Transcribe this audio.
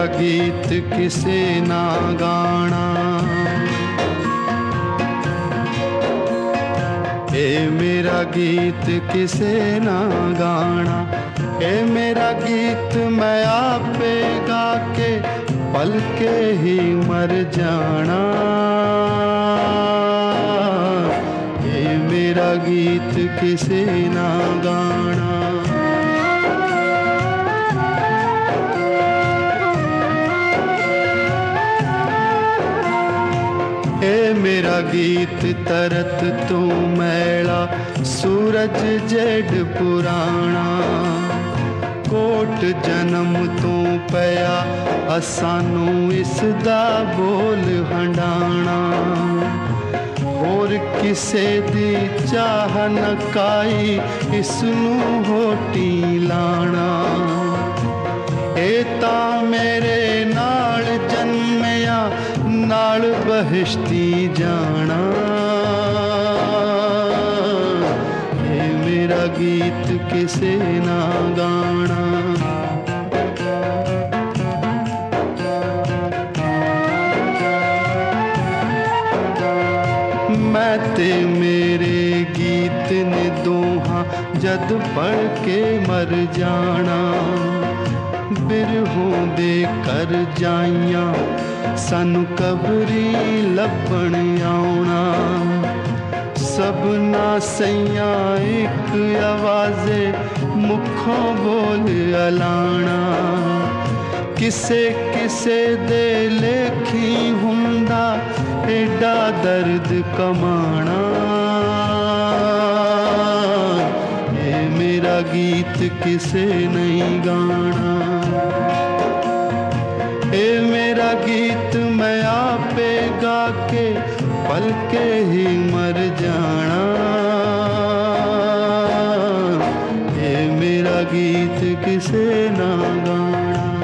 गीत किसे ना गाना, ए मेरा गीत किसे ना गाना, ए मेरा गीत मैं आपे गा के पल के ही मर जाना, ए मेरा गीत किसे ना गाना। ए मेरा गीत तरत तू मैला सूरज जेड पुराना, कोट जन्म तू पया असानू इसदा बोल हंडाना, होर किसे दी चाह न काई इसनू होटी लाना, ए ता मेरे नाल जन्मया नाल बहिश्ती जाना, ए मेरा गीत किसे ना गाना। मैं ते मेरे गीत ने दोहां जद पढ़ के मर जाना, बिरहों दे कर जाइयां सानू कबरी लभण आउणा, सबना सैया एक आवाज़े मुखों बोल अलाना, किसे किसे दे लेखी हुंदा एडा दर्द कमाना, ए मेरा गीत किसे नहीं गाना, ए मेरा गीत मैं आपे गा के पल के ही मर जाना, ए मेरा गीत किसे ना गाना।